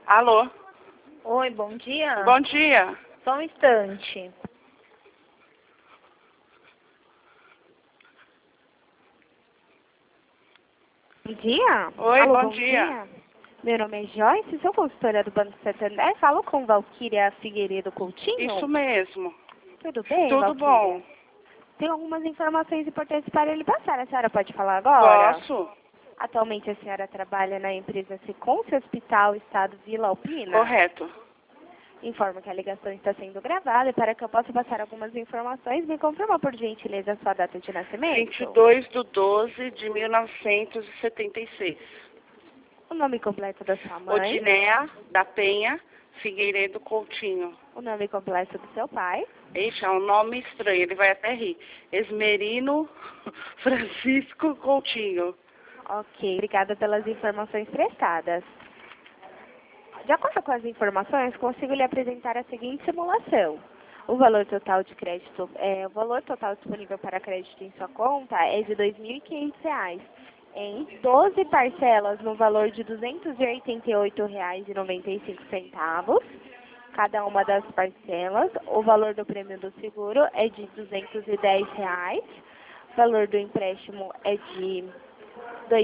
Alô? Oi, bom dia. Bom dia. Só um instante. Bom dia. Oi, Alô, bom dia. Meu nome é Joyce, sou consultora do Banco Santander. Falo com Valquíria Figueiredo Coutinho. Isso mesmo. Tudo bem, Tudo Valquíria? bom. Tenho algumas informações importantes para ele passar. A senhora pode falar agora? Posso? Atualmente a senhora trabalha na empresa Seconce Hospital Estado Vila Alpina? Correto. Informo que a ligação está sendo gravada e para que eu possa passar algumas informações, me confirma por gentileza a sua data de nascimento. 22/12/1976. O nome completo da sua mãe. Odinéia da Penha Figueiredo Coutinho. O nome completo do seu pai. Ixi, é um nome estranho, ele vai até rir. Esmerino Francisco Coutinho. Ok, obrigada pelas informações prestadas. De acordo com as informações, consigo lhe apresentar a seguinte simulação. O valor total de crédito, o valor total disponível para crédito em sua conta é de R$ 2.500, em 12 parcelas no valor de R$ 288,95. Cada uma das parcelas, o valor do prêmio do seguro é de R$ 210. O valor do empréstimo é de R$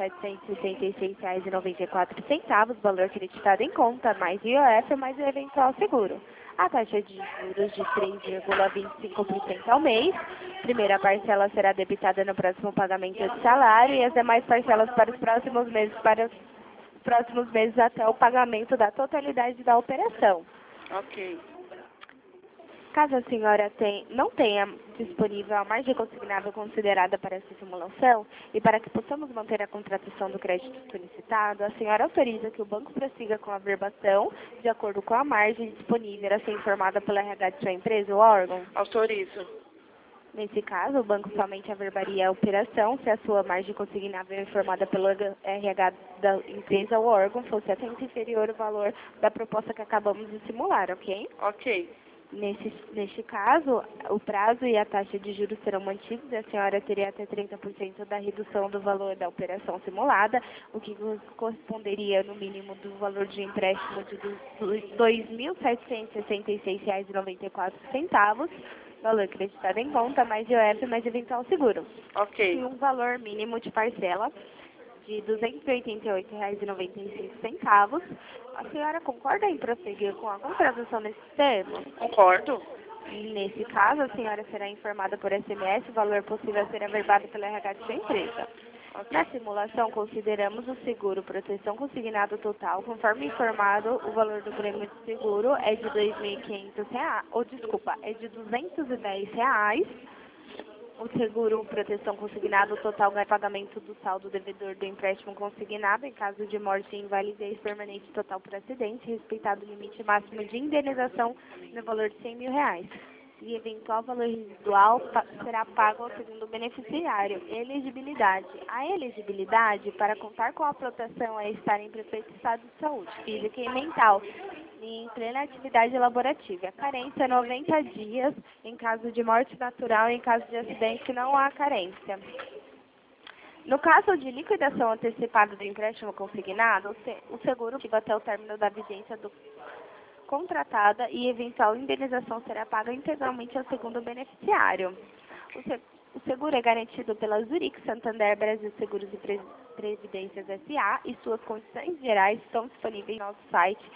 2.766,94, valor creditado em conta, mais IOF, mais o eventual seguro. A taxa de juros de 3,25% ao mês. Primeira parcela será debitada no próximo pagamento de salário e as demais parcelas para os próximos meses até o pagamento da totalidade da operação. Ok. Caso a senhora não tenha disponível a margem consignável considerada para essa simulação e para que possamos manter a contratação do crédito solicitado, a senhora autoriza que o banco prossiga com a averbação de acordo com a margem disponível a ser informada pela RH de sua empresa ou órgão? Autorizo. Nesse caso, o banco somente averbaria a operação se a sua margem consignável informada pelo RH da empresa ou órgão fosse até inferior ao valor da proposta que acabamos de simular, ok? Ok. Neste caso, o prazo e a taxa de juros serão mantidos e a senhora teria até 30% da redução do valor da operação simulada, o que corresponderia no mínimo do valor de empréstimo de R$ 2.766,94, valor creditado em conta, mais IOF, mais eventual seguro. Ok. E um valor mínimo de parcela de R$ 288,95. A senhora concorda em prosseguir com a contratação nesses termos? Concordo. Nesse caso, a senhora será informada por SMS o valor possível a ser averbado pela RH de sua empresa. Na simulação, consideramos o seguro proteção consignado total, conforme informado, o valor do prêmio de seguro é de R$ 2.500, é de R$ 210. O seguro proteção consignado total ganha pagamento do saldo devedor do empréstimo consignado em caso de morte e invalidez permanente total por acidente, respeitado o limite máximo de indenização no valor de R$ 100.000. E eventual valor residual será pago ao segundo beneficiário. Elegibilidade. A elegibilidade para contar com a proteção é estar em perfeito estado de saúde física e mental e em plena atividade laborativa. A carência é 90 dias em caso de morte natural e em caso de acidente não há carência. No caso de liquidação antecipada do empréstimo consignado, o seguro ativa até o término da vigência do contratada e eventual indenização será paga integralmente ao segundo beneficiário. O seguro é garantido pela Zurich Santander Brasil Seguros e Previdências S.A. e suas condições gerais estão disponíveis no nosso site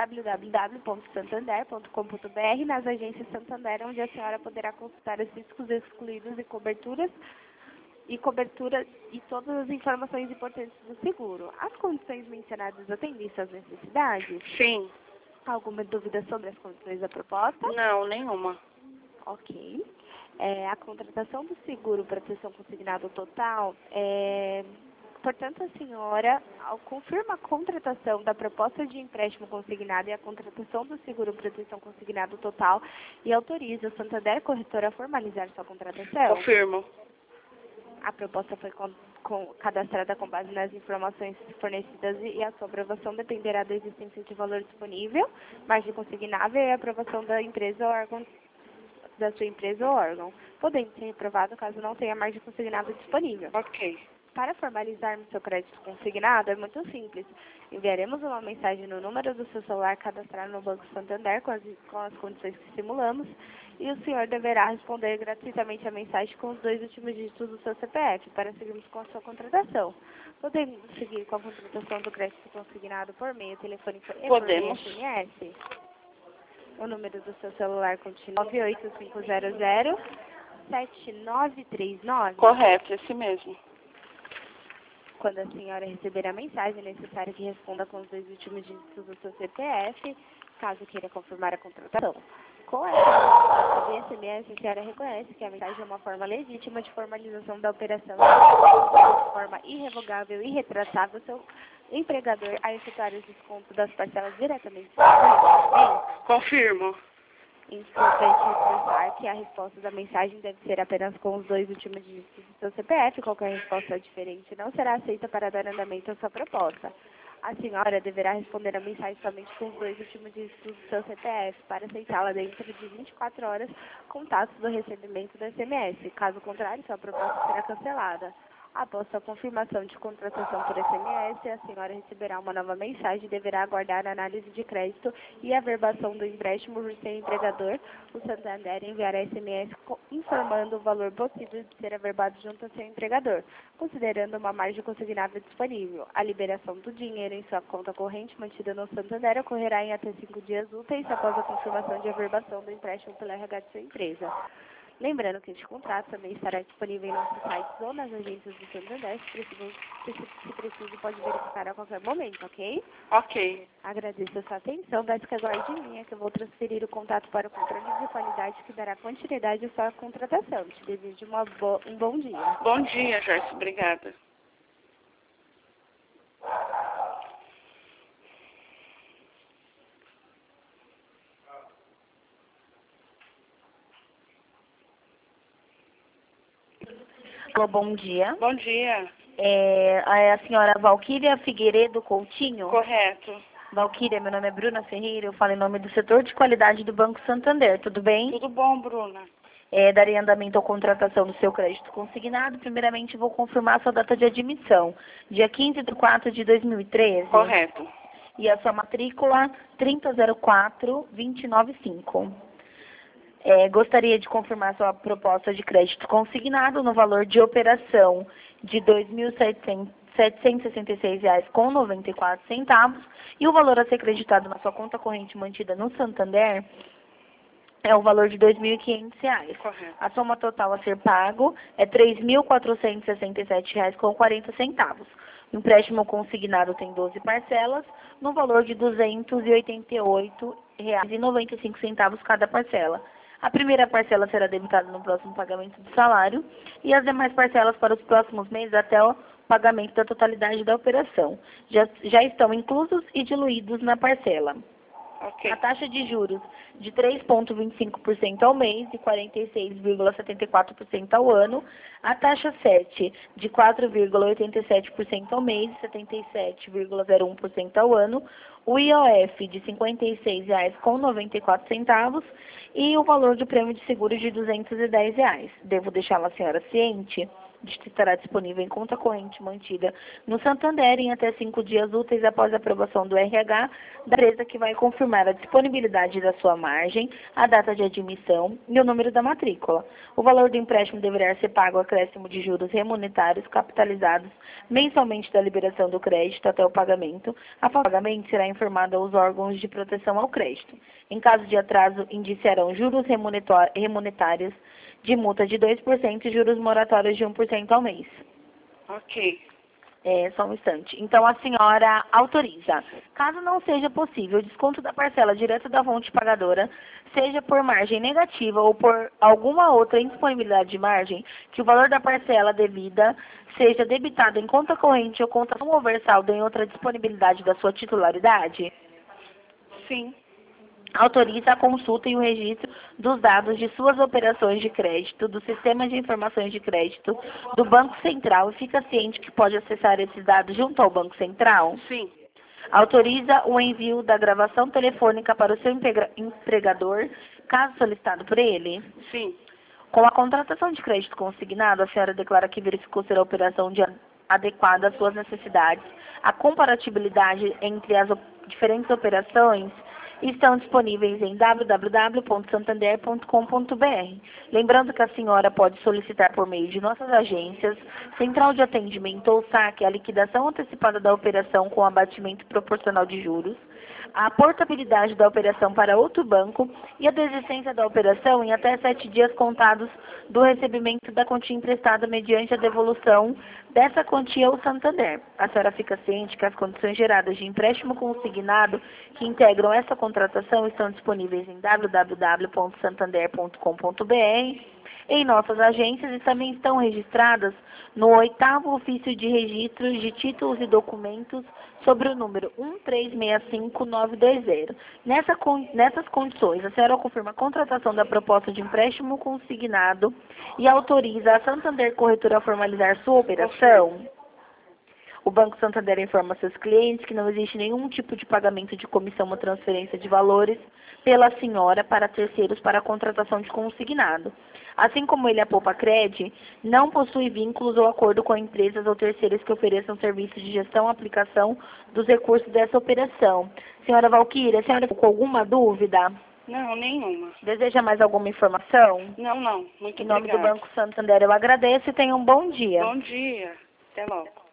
www.santander.com.br nas agências Santander, onde a senhora poderá consultar os riscos excluídos e cobertura e todas as informações importantes do seguro. As condições mencionadas atendem suas necessidades? Sim. Alguma dúvida sobre as condições da proposta? Não, nenhuma. Ok. A contratação do seguro proteção consignado total, portanto, a senhora confirma a contratação da proposta de empréstimo consignado e a contratação do seguro proteção consignado total e autoriza o Santander Corretora a formalizar sua contratação? Confirmo. A proposta foi cadastrada com base nas informações fornecidas e a sua aprovação dependerá da existência de valor disponível, margem consignável e a aprovação da empresa ou órgão da sua empresa ou órgão, podendo ser reprovado caso não tenha margem consignável disponível. Ok. Para formalizarmos seu crédito consignado, é muito simples. Enviaremos uma mensagem no número do seu celular cadastrado no Banco Santander com as condições que simulamos e o senhor deverá responder gratuitamente a mensagem com os 2 últimos dígitos do seu CPF para seguirmos com a sua contratação. Podemos seguir com a contratação do crédito consignado por meio telefônico e por meio SMS? O número do seu celular continua 98500-7939. Correto, esse mesmo. Quando a senhora receber a mensagem, é necessário que responda com os 2 últimos dígitos do seu CPF, caso queira confirmar a contratação. Com essa resposta de SMS, a senhora reconhece que a mensagem é uma forma legítima de formalização da operação de forma irrevogável e irretratável seu empregador a efetuar os descontos das parcelas diretamente do cliente. Confirmo. Importante reforçar que a resposta da mensagem deve ser apenas com os 2 últimos dígitos do seu CPF. Qualquer resposta diferente não será aceita para dar andamento à sua proposta. A senhora deverá responder a mensagem somente com os 2 últimos dígitos do seu CPF para aceitá-la dentro de 24 horas, contados do recebimento do SMS. Caso contrário, sua proposta será cancelada. Após sua confirmação de contratação por SMS, a senhora receberá uma nova mensagem e deverá aguardar a análise de crédito e a averbação do empréstimo por seu empregador. O Santander enviará SMS informando o valor possível de ser averbado junto ao seu empregador, considerando uma margem consignável disponível. A liberação do dinheiro em sua conta corrente mantida no Santander ocorrerá em até 5 dias úteis após a confirmação de averbação do empréstimo pela RH de sua empresa. Lembrando que este contrato também estará disponível em nossos sites ou nas agências do Santander. Se preciso, pode verificar a qualquer momento, ok? Ok. Agradeço a sua atenção. Peço que aguarde em linha, que eu vou transferir o contato para o controle de qualidade que dará continuidade à sua contratação. Te desejo um bom dia. Bom dia, Joyce. Obrigada. Alô, bom dia. Bom dia. A senhora Valquíria Figueiredo Coutinho? Correto. Valquíria, meu nome é Bruna Ferreira, eu falo em nome do setor de qualidade do Banco Santander, tudo bem? Tudo bom, Bruna? Darei andamento à contratação do seu crédito consignado. Primeiramente, vou confirmar a sua data de admissão, dia 15/4/2013. Correto. E a sua matrícula 3004295. Gostaria de confirmar sua proposta de crédito consignado no valor de operação de R$ 2.766,94 e o valor a ser creditado na sua conta corrente mantida no Santander é o valor de R$ 2.500. Correto. A soma total a ser pago é R$ 3.467,40. O empréstimo consignado tem 12 parcelas, no valor de R$ 288,95 cada parcela. A primeira parcela será debitada no próximo pagamento do salário e as demais parcelas para os próximos meses até o pagamento da totalidade da operação. Já estão inclusos e diluídos na parcela. Ok. A taxa de juros de 3,25% ao mês e 46,74% ao ano. A taxa 7 de 4,87% ao mês e 77,01% ao ano. O IOF de R$ 56,94 e o valor do prêmio de seguro de R$ 210. Devo deixá-la, senhora, ciente de que estará disponível em conta corrente mantida no Santander em até 5 dias úteis após a aprovação do RH da empresa, que vai confirmar a disponibilidade da sua margem, a data de admissão e o número da matrícula. O valor do empréstimo deverá ser pago acréscimo de juros remuneratórios capitalizados mensalmente da liberação do crédito até o pagamento. Após o pagamento, será informado aos órgãos de proteção ao crédito. Em caso de atraso, indiciarão juros remuneratórios de multa de 2% e juros moratórios de 1% ao mês. Ok. Só um instante. Então, a senhora autoriza. Caso não seja possível o desconto da parcela direto da fonte pagadora, seja por margem negativa ou por alguma outra indisponibilidade de margem, que o valor da parcela devida seja debitado em conta corrente ou conta não houver saldo em outra disponibilidade da sua titularidade? Sim. Autoriza a consulta e o registro dos dados de suas operações de crédito, do Sistema de Informações de Crédito, do Banco Central e fica ciente que pode acessar esses dados junto ao Banco Central? Sim. Autoriza o envio da gravação telefônica para o seu empregador, caso solicitado por ele? Sim. Com a contratação de crédito consignado, a senhora declara que verificou ser a operação adequada às suas necessidades. A comparatibilidade entre as diferentes operações estão disponíveis em www.santander.com.br. Lembrando que a senhora pode solicitar por meio de nossas agências, central de atendimento ou saque, a liquidação antecipada da operação com abatimento proporcional de juros, a portabilidade da operação para outro banco e a desistência da operação em até 7 dias contados do recebimento da quantia emprestada mediante a devolução dessa quantia ao Santander. A senhora fica ciente que as condições geradas de empréstimo consignado que integram essa contratação estão disponíveis em www.santander.com.br, em nossas agências e também estão registradas no 8º Ofício de Registro de Títulos e Documentos sobre o número 1365920. Nessas condições, a senhora confirma a contratação da proposta de empréstimo consignado e autoriza a Santander Corretora a formalizar sua operação? O Banco Santander informa seus clientes que não existe nenhum tipo de pagamento de comissão ou transferência de valores pela senhora para terceiros para a contratação de consignado. Assim como ele, a Poupa-Cred, não possui vínculos ou acordo com empresas ou terceiros que ofereçam serviços de gestão e aplicação dos recursos dessa operação. Senhora Valquíria, a senhora ficou com alguma dúvida? Não, nenhuma. Deseja mais alguma informação? Não, não. Muito Em nome obrigada. do Banco Santander, eu agradeço e tenha um bom dia. Bom dia. Até logo.